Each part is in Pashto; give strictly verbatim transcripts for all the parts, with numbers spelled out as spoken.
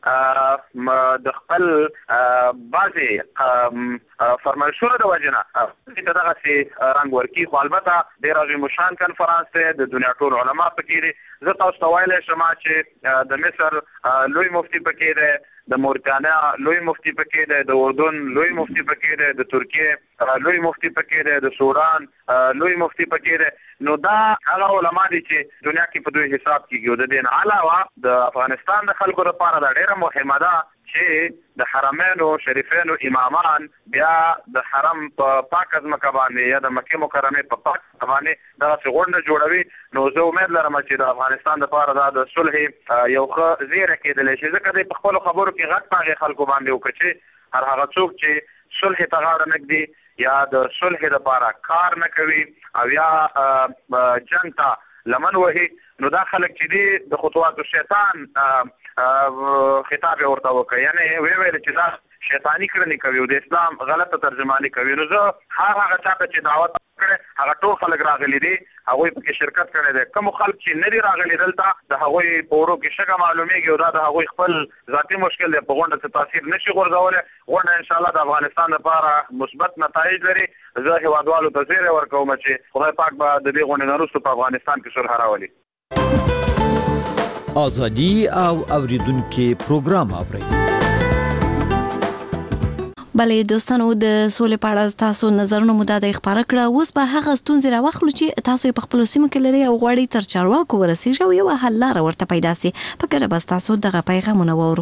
د خپل بعضې فرمایشونو د وجې نه دغسې رنګ ورکي. خو البته ډېر عظیم الشان کنفرانس دی، د دنیا ټول علما پکې دي. زه تاسو ته ویلی شم چې د مصر لوی مفتي پکې دی، د مورتانیا لوی مفتي پکې دی، د اردن لوی مفتي پکې دی، د ترکیې لوی مفتي پکې دی، د سودان لوی مفتي پکې دی. نو دا هغه علما دي چې دنیا کې په دوی حساب کېږي. او د دې نه علاوه د افغانستان د خلکو لپاره دا ډېره مهمه ده چې د حرمینو شریفینو امامان بیا د حرم په پاکه ځمکه باندې یا د مکې مکرمې په پاکه ځمکه باندې دغسې غونډه جوړوي. نو زه امید لرم چې د افغانستان لپاره دا د صلح یو ښه زیری کېدلی شي، ځکه دی په خپلو خبرو کې غږ په هغې خلکو باندې وکړه چې هر هغه څوک چې صلح ته غاړه نه ږدي یا د صلح لپاره کار نه کوي او یا جنګ ته لمن وهي، نو دا خلک چې دي د خطوات شیطان خطاب یې ورته وکړ، یعنې ویې ویل چې دا شیطاني کړنې کوي او د اسلام غلطه ترجماني کوي. نو زه هر هغه چا ته چې دعوت کړی هغه ټول خلک راغلي دي، هغوی پکې شرکت کړی دی. کوم خلک چې نه دي راغلي دلته د هغوی په ورو کې شګه معلومیږي او دا د هغوی خپل ذاتي مشکل دی، په غونډه څه تاثیر نشي غورځولی. غونډه انشاءالله د افغانستان لپاره مثبت نتایج لري. زه هیوادوالو ته زیری ورکوم چې خدای پاک به د دې غونډې نه وروسته په افغانستان کې صلح راولي. ازادي او اوریدونکو پروګرام اورئ. بلې دوستانو، د سولې په اړه تاسو نظرونه مو دا خبره کړه. اوس به هغه ستونزې راوخلو چې تاسو په خپل سیمه کې لري او غواړئ تر چارواکو ورسیږي او یو حل لاره ورته پیدا سي. فکر به تاسو دغه پیغامونه واورو.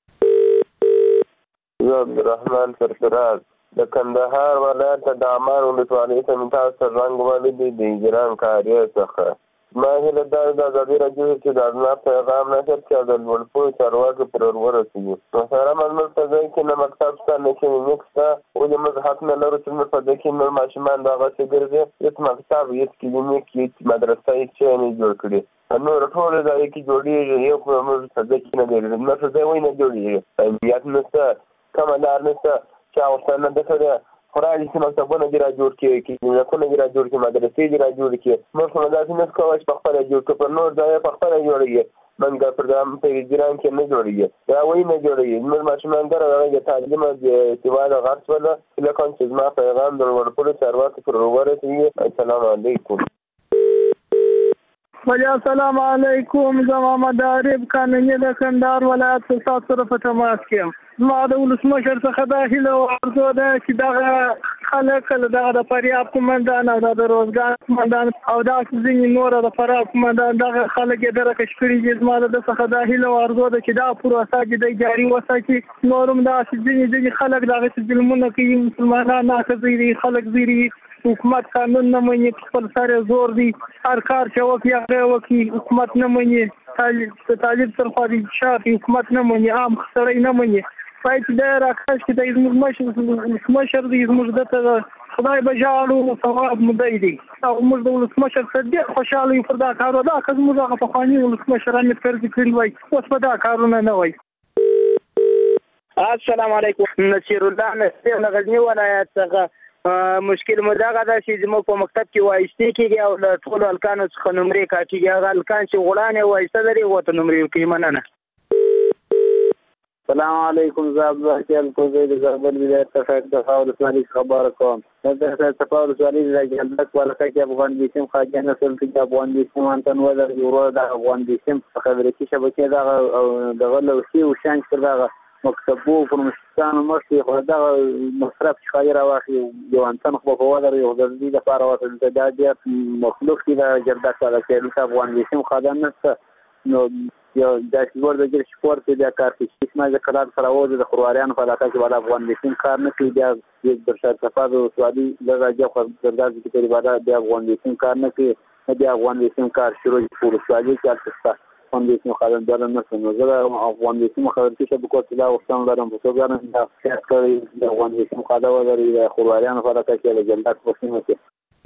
زه عبدالرحمن سرفراز د کندهار ولایت د عمان ولسوالۍ څخه تاسو ته زنګ وهلی د اجرام کاریه څخه. ما هیله دا د ازادي راډیو چې د الله پیغام نشر چې د لوړپوړو چارواکو پرې ورسېږي. محترم زموږ په ځای کې نه مکتب شته نه کلینیک شته، ولې موږ حق نه لرو چې موږ په دې کې نور ماشومان دغسې ګرځي. هېڅ مکتب، هېڅ کلینیک، هېڅ مدرسه هېڅ شی نه جوړ کړي. نور ټول ځای کې جوړېږي، یو خو موږ په دې کې نه دی. موږ په ځای وایي نه جوړېږي، امنیت نشته، کومه لار نشته چې ورته نه ده کړې. خدای دې مکتبونه دې را جوړ کړي، کلینیکونه دې را جوړ کړي، مدرسې دې را جوړ کړي. موږ خو داسې نه کولی چې پخپله جوړ کړو، پر نور ځای پخپله جوړېږي. موږ پروګرام په ایران کې نه جوړېږي، دا وایي نه جوړېږي. زموږ ماشومان دغه د تعلیم او د سواد غرض وله هیله کوم چې زما پیغام د لوړپوړو چارواکو پرې ورسېږي. السلام علیکم. السلام علیکم. زه محمد عارف قانوني د کندهار ولایت ستاسو سره په تماس کې یم. زما د ولسمشر څخه دا هیله او ارزو ده چې دغه خلک دغه د فریاب قومندان او د روزګار قومندان او داسې ځینې نور د فراه قومندان دغه خلک یې درکش کړي دي. زما د څخه دا هیله او ارزو ده چې دا پروسه چې دی جاري وساتي. نور هم داسې ځینې ځینې خلک دغسې ظلمونه کوي، مسلمانان ناښه زیري، خلک زیري، حکومت قانون نه مني، خپل سر زور دی، هر کار چې وکړي هغه وکړي، حکومت نه مني. طالب سرخوا د شاف حکومت نه مني، عام سړی نه مني. باید چې دی راکش چې دی زموږ ولسمشر دی، زموږ ده ته خدای به ژاړو ثواب مو دی دی او موږ د ولسمشر سره ډېر خوشحاله یو پر دا کار. دا که زموږ هغه پخواني ولسمشر حامد کرزي کړي وای، اوس په دا کارونه نه وای. السلام علیکم. نصیر الله نصیر له غزني ولایت څخه. مشکل مو دغه ده چې زموږ په مکتب کې وایستې کېږي او له ټولو هلکانو څخه نمرې کاټېږي. هغه هلکان چې غړانې وایسته لري هغو ته نمرې ورکوي. مننه. السلام علیکم. زه عبدالحکي الکوزی د زابل ولایت څخه د صفا ولسوالۍ خبره کوم. د صفا ولسوالۍ د جلدک ولکه کې افغان بیسیم خواجه نسل کې افغان بیسیم انتن ولر یورو د افغان بیسیم خبرتي شبکې دغه دغه لوسي او شانچ پر دغه مکتبو پر مشتانو مخې خو دغه مصرف چې خیر واخلي یو انسان خو په ودر یو د دې لپاره وته د دې مخلوق کې د جردک سره کې د افغان بیسیم خدای نشته. نو یو د سپورت د جګ سپورت د کار کې اسمه د قرار سره وځي د خرواريان په علاقه کې ولا افغان بیسیم کار نه کوي. د برشاد صفاد او سوادي د راځي خو د دې کې تقریبا د افغان بیسیم کار نه کوي. د افغان بیسیم کار شروع په سوادي کې تاسو افغان بیسیم خدای دار نه څنګه زه افغان بیسیم خدای کې شبکو ته دا وختم لرم په توګه نه دا چې د افغان بیسیم خدای ولري د خرواريان په علاقه کې د جلدک په سیمه کې.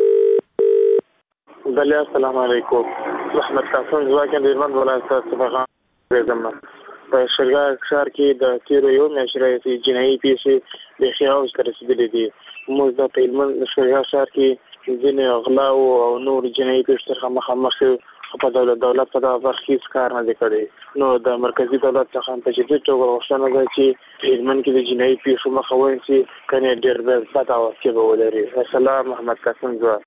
بله السلام علیکم. رحمت قاسم ځواکن د هلمند ولایت څخه زمم په شرګا ښار کې د تیرو یو میاشتې راهیسې جنایي پیښې بیخي اوج ته رسېدلې دي. موږ د هلمند شرګا ښار کې ځینې غلا او نور جنایي پیښو سره مخامخ یو په دولت دولت په دغه برخه کې کار نه دی کړی. نو د مرکزي دولت څخه په جدي توګه غوښتنه ده چې هلمند کې د جنایي پیښو مخه ونیسي، کنې ډېر بد عواقب به ولري. السلام، محمد قاسم ځوان.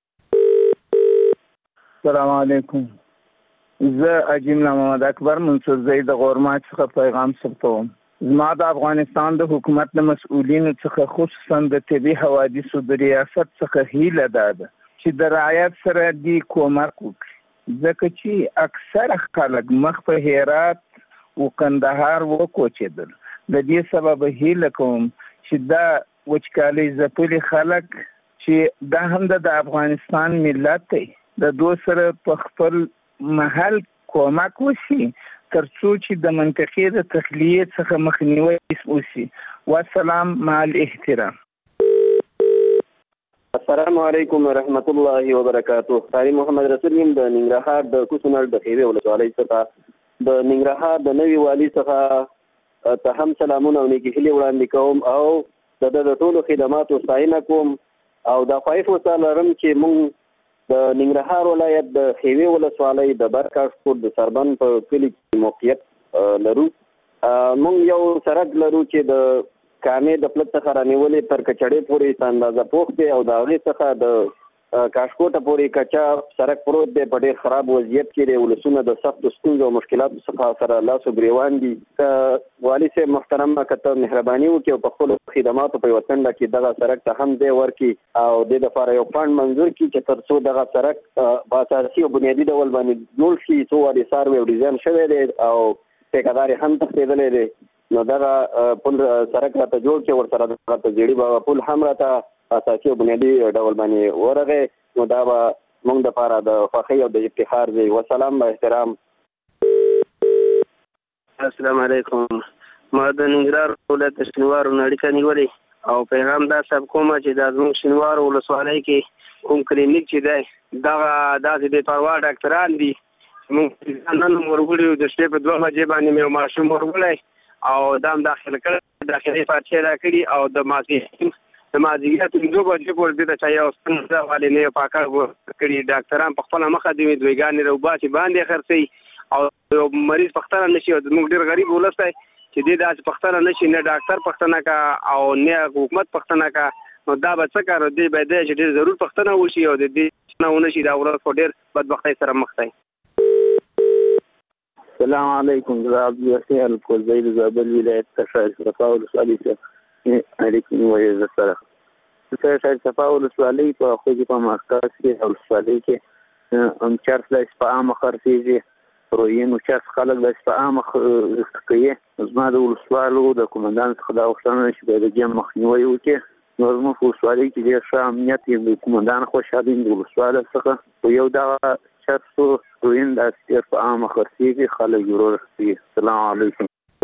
السلام علیکم. زه عجیم محمد اکبر منصورزی د غورماچ څخه پیغام ثبتوم. زما د افغانستان د حکومت د مسؤلینو څخه خصوصا د طبي حوادثو د ریاست څخه هیله ده چې د رعایت سره دی کومک وکړي، ځکه چې اکثر خلک مخ په هرات او کندهار وکوچېدل. د دې سبب هیله کوم چې دا وچکالي ځپلي خلک چې دا هم د افغانستان ملت دی، د دوی سره په خپل محل کومک وشي ترڅو چې د منطقې د تخلیې څخه مخنیوی وشي. والسلام مع الاحترام. السلام علیکم ورحمت الله وبرکاته. قاری محمد رسول یم د ننګرهار د کوڅنړ د خیوې ولسوالۍ څخه د ننګرهار د نوي والي څخه ته هم سلامونه او نیکې هیلې وړاندې کوم او د د ټولو خدماتو ستاینه کوم او د خواهش وسه لرم چې موږ د ننګرهار ولایت د خیوې ولسوالۍ د برکاشکور د سربن په کلي کې موقعیت لرو. موږ یو سړک لرو چې د کامې د پلت څخه رانیولې تر کچړې پورې اندازه پوخ دی او د هغې څخه د کاشکوټه پورې کچا سړک پروت دی، په ډېر خراب وضعیت کې دی. ولسونه د سختو ستونزو او مشکلاتو څخه سره لاس و ګریوان دي. والي صاحب محترمه که ته مهرباني وکړي او په خپلو خدماتو په یوه څنډه کې دغه سړک ته هم ځای ورکړي او دې دپاره یو فنډ منظور کړي چې تر څو دغه سړک په اساسي او بنیادي ډول باندې جوړ شي. څو وارې سروې او ډیزاین شوی دی او ټیکهدار یې هم تښتېدلی دی. نو دغه پل سړک راته جوړ کړي، ورسره راته زیړي بابا پل هم راته اساسي او بنیادي ډول باندې ورغی. نو دا به موږ دپاره د خوښۍ او د افتخار دی. وسلام با احترام. السلام علیکم. ما د ننګرهار ولایت د شینوارو نه اړیکه نیولې او پیغام دا سب کومه چې دا زموږ شینوارو ولسوالۍ کې کوم کلینیک چې دی دغه داسې بې پروا ډاکټران دي. موږ نن ورغلي د شپې په دوه بجې باندې مې یو ماشوم ورغلی او دا هم داخل کړی، داخلي فاتحې راکړي او د ماسپښین د مازدیګر پنځو بجې پورې دې ته چا یو ستنه والې نه یو پاکړ کړي. ډاکټران په خپله مخه دې دویګانې روباسي باندې خرڅوي او یو مریض پښتنه نشي. موږ ډېر غریب ولس دی چې دې داسې پښتنه نشي، نه ډاکټر پښتنه کا او نه حکومت پښتنه کا. نو دا به څه کار دی به دی چې ډېر ضرور پښتنه وشي او د دې نه ونه شي. دا ورځ خو ډېر بدبختۍ سره مخ دی. السلام علیکم. زه عبدالوسیع الکوزی د زابل ولایت څخه صفا ولسوالۍ څخه اړیکې نیولې زه سره څه صفا ولسوالۍ په خوږې په مرکز کې ولسوالۍ کې هم چرس د شپه عامه خرڅېږي، رویین او چرس خلک د شپه عامه کوي. زما د ولسوالو د قومندان څخه دا غوښتنه چې باید د دې مخنیوی وکړي. نو زموږ په ولسوالۍ کې ډېر ښه امنیت یم. د قومندان خوشحاله یم د ولسوالو څخه. خو یو دغه چرسو رویین داسې ډېر په عامه خرڅېږي، خلک یې ورو خرڅېږي. السلام علیکم.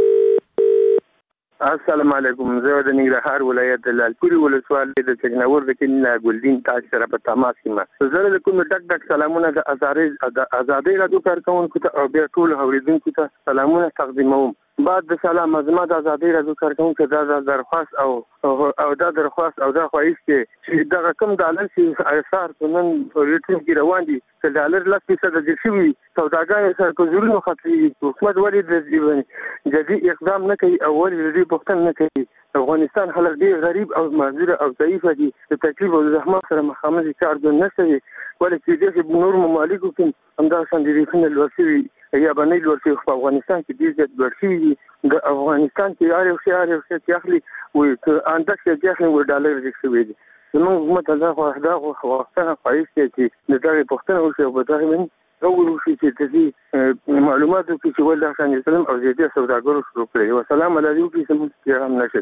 السلام علیکم. زه د ننګرهار ولایت د لالپورې ولسوالۍ د چکناور د کلي نه ګلدین تاج سره په تماس کې یم. زه د کوم ډک ډک سلامونه د ازادۍ راډیو کارکوونکو ته او بیا ټولو اورېدونکو ته سلامونه تقدیموم. بعد د سلام زما د ازادۍ راډیو کارکوونکو دا درخواست او او دا درخواست او دا خواهش دی چې دغه کوم ډالر چې اثار په نن په ریټم کې روان دي چې ډالر لس فیصده ډېر شوي سوداګانې سره په زورونو ختمېږي. حکومت ولې د جدي اقدام نه کوي او ولې د دې پوښتنه نه کوي؟ افغانستان خلک ډېر غریب او معذوره او ضعیفه دي، د تکلیف او زحمت سره مخامخ دي، کار ژوند نه کوي. ولې چې داسې نور ممالکو کې همداسې ډېرېښونه لوړ شوي یا به نه لوړ شوي، خو په افغانستان کې ډېر زیات لوړ شوي دي. د افغانستان کې هر یو شی هر یو شی چې اخلي وایي که اندک یې چې اخلي وایي ډالر ډېر شوي دي. زموږ حکومت دا غوښتنه خواهش دی چې د دغې پوښتنه وشي او په دغې باندې اول وشي چې د دې معلومات وکړي چې ولې الله صلی وسلم او زیاتې سوداګرو شروع کړی. وسلام علیکم وکړي زموږ پیغام نشر.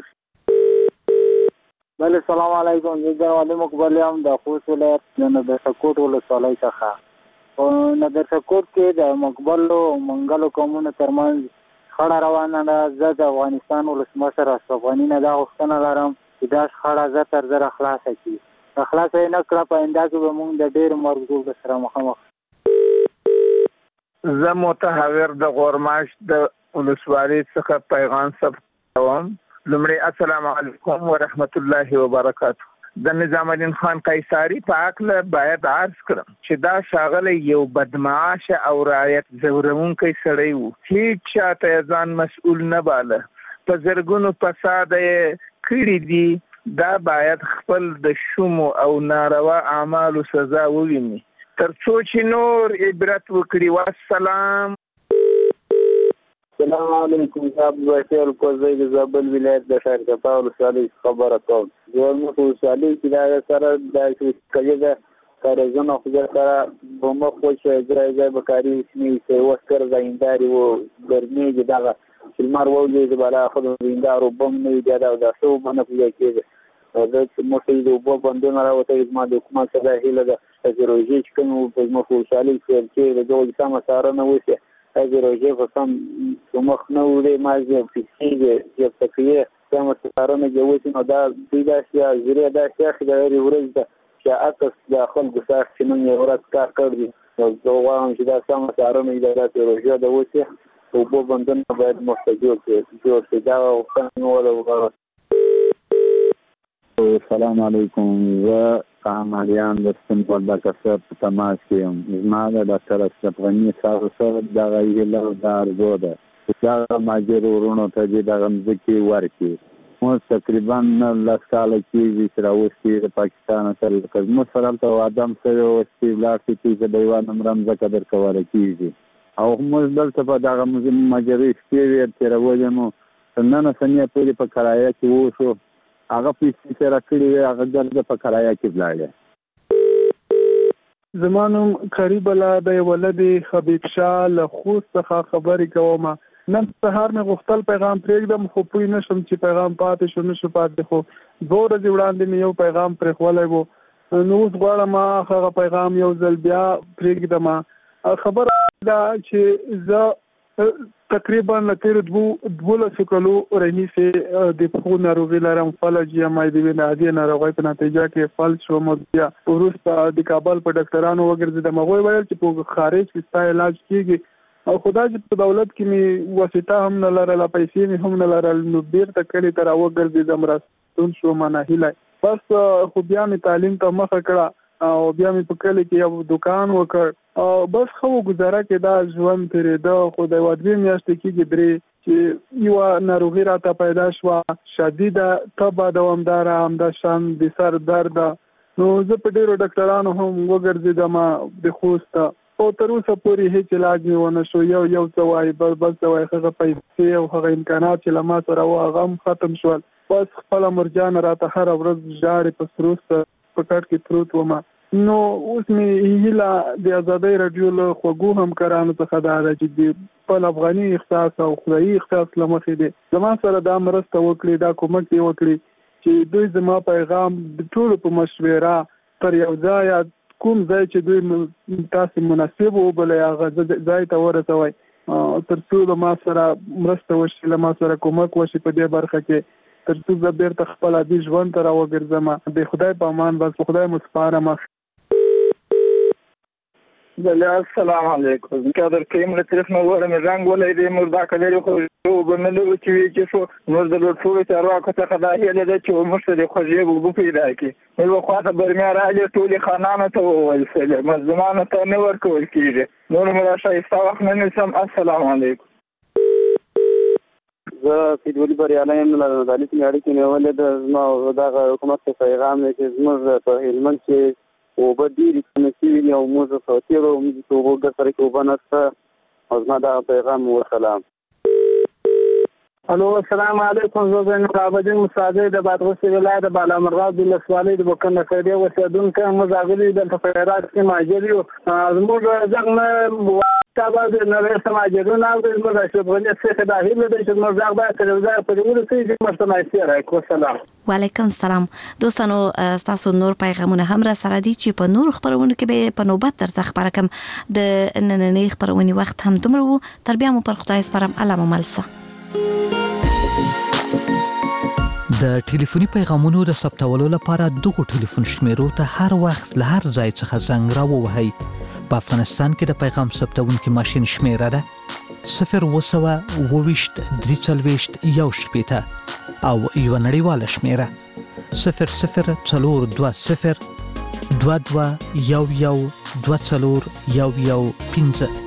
بله السلام علیکم. زه د والي مقبل یم د خوست ولایت د نادرشاهکوټ ولسوالۍ څخه. په نادرشاهکوټ کې د مقبلو او منګلو قومونو ترمنځ شخړه روانه ده. زه د افغانستان ولسمشر اشرف غني نه دا غوښتنه لرم چې دا شخړه زه تر زره خلاصه کړي. که خلاصه یې نه کړه په آینده کې به موږ د ډېر مرګ ژوبلو سره مخامخ. زه متحور د غورماش د ولسوالۍ څخه پیغام ثبتوم. لومړی السلام علیکم ورحمت الله وبرکاته. د نظام الدین خان قیصری په عقل باید عرض کړم چې دا ښاغلی یو بدمعاشه او رعایت ځورونکی سړی و. هیڅ چاته ځان مسؤل نه باله. په زرګونو فساد یې کړي دي. دا باید خپل د شومو او ناروا اعمالو سزا وویني تر څو چې نور عبرت وکړي. والسلام. السلام علیکم. صاحب وکیل کوزی د زابل ولایت د شهر کپا ولسوالۍ خبره کوم. زموږ په ولسوالۍ کې دا سره د کلیه د کارزونه خو سره په مخ وشي ځای ځای بکاری اسمي چې وسکر زاینداري وو ګرمي دغه المار وولې د بالا خو د زیندارو بم نه دی دا څو باندې پیږي کېږي د موټي د وبو باندې راوته ما د حکومت سره هیله ده چې روزي چې کوم په مخ ولسوالۍ کې د دوه سم سره نه وشي هغه روزي په سم مخ نه ولې ما زه فکرې چې تکیه سم سره نه جوړ نو دا د داسیا زیره د شیخ د لري ورځ چې اکس د خلکو سره چې نن یو ورځ کار کړی نو دوه وایم چې دا سم سره نه د داسې روزي د وسی او په باندې باید مستجور کې جوړ شي دا او څنګه ولا السلام علیکم. و عملیان د سپنپل د کسر په تماس کې یم. زما د ډاکټر اشرف غني صاحب سره دغه هیله د ارزو ده چې هغه ماجر ورونو ته دې دغه مځکې ورکړي. موږ تقریبا لس کاله کېږي چې راوستي د پاکستان سره لکه زموږ سره هلته ادم سره وستي ولاړ شي چې د یوه نمره مځکه درکولی کېږي او موږ دلته په دغه مجرې شپې وې تېرولې مو تر ننه سنیه پورې په کرایه کې وشو. هغه پیسې سره کړي وې هغه دلته په کرایه کې ولاړې. زما نوم قریب الله دی. ولدې حبیب شاه له خوست څخه خبرې کوم. نن سهار مې غوښتل پیغام پرېږدم خو پوه نه شم چې پیغام پاتې شو نه شو پاتې خو دوه ورځې وړاندې مې یو پیغام پرېښولی و. نو اوس غواړم هغه پیغام یو ځل بیا پرېږدم. خبره ده چې زه تقریبا له تېرو دوو دولسو کلو راهیسې د پښو ناروغي لرم. فلج یم د وینې عادي ناروغۍ په نتیجه کې فلج شوم. بیا وروسته د کابل په ډاکټرانو وګرځېدم. هغوی ویل چې په خارج کې ستا علاج کېږي او خدا چې په دولت کې مې واسطه هم نه لرله پیسې مې هم نه لرل نو بېرته کلي ته راوګرځېدم راستون شوم ناهیلی. بس خو بیا مې تعلیم ته مخه کړه او بیا مې په کلي کې یو دوکان وکړ او بس ښه ګزاره کې دا ژوند تېرېده. خو د یوه دوې میاشتې کېږي درې چې یوه ناروغي راته پیدا شوه شدیده تبه دوامداره همدا شان د سر درد. نو زه په ډېرو ډاکټرانو هم وګرځېدم د خوست او تر اوسه پورې هېڅ علاج مې ونه شو. یو یو څه وایي بل بل څه وایي هغه پیسې او هغه امکانات چې له ما سره وو هغه هم ختم شول. بس خپله مرجانه راته هره ورځ ژاړې په سروسته په کټ کې پروت وم. نو اوس مې هیله د ازادۍ راډیو له خوږو همکارانو څخه دا ده چې د خپل افغاني احساس او خدایي احساس له مخې دی زما سره دا مرسته وکړي دا کومک یې وکړي چې دوی زما پیغام د ټولو په مشوره تر یو ځایه کوم ځای چې دوی تاسې مناسب وبلئ هغه ځای ته ورسوئ تر څو له ما سره مرسته وشي له ما سره کومک وشي په دې برخه کې تر څو زه بېرته خپل عادي ژوند ته راوګرځم. د خدای په امان بس په خدای مو سپارم. السلام علیکم. قدر کریم له طرف نه وړم رنګ ولې دې مور دا کړی خو وبنلو چې وی چې شو نور د ټولو چارواکو څخه دا هیله ده چې موږ ته د خوځې وګو پیدا کړي. نو خواته برمیا راځي ټول خانانو ته وویل چې مزمانه ته نه ورکول کیږي. نور مې راشه استوخ نه نسم. السلام علیکم. زه فیدولي بریالی یم له دالي کې اړیکې نیولې ده. زما دغه حکومت ته پیغام دی چې زموږ په هلمند کې اوبه ډېرې کمې شوي دي او موږ په تېرو موږ چې اوبه ګټره کې اوبه نشته او زما دغه پیغام وسلام. الو السلام علیکم. زه زین العابدین مصادی د بادغیس ولایت د بالامرغاب ولسوالۍ د بوکنه خیریه اوسېدونکی یم. موږ راغلي دلته په هرات کې مهاجر یو. زموږ غږ نه تابع د نړۍ سماجرونه اوري. موږ اشرف غني څخه د هیله د چې موږ غږ باید تلویزیون په ډول کې چې مرسته نایسي راکو. سلام. وعلیکم السلام. دوستانو تاسو نور پیغامونه هم را سره دي چې په نور خبرونه کې به په نوبت درته خبره کوم. د نننۍ خبرونې وخت هم دومره وو. تر بیا مو پر خدای سپارم. الله مو ملسه. د ټلیفوني پیغامونو د ثبتولو لپاره دغه ټلیفون شمیرو ته هر وخت له هر ځای څخه زنګ راووهئ. په افغانستان کې د پیغام ثبتونکي ماشین شمیره ده صفر اووه سوه اووه ویشت درې څلوېښت یو شپېته او یوه نړیواله شمیره صفر صفر څلور دوه صفر دوه دوه یو یو دوه څلور یو یو پنځه.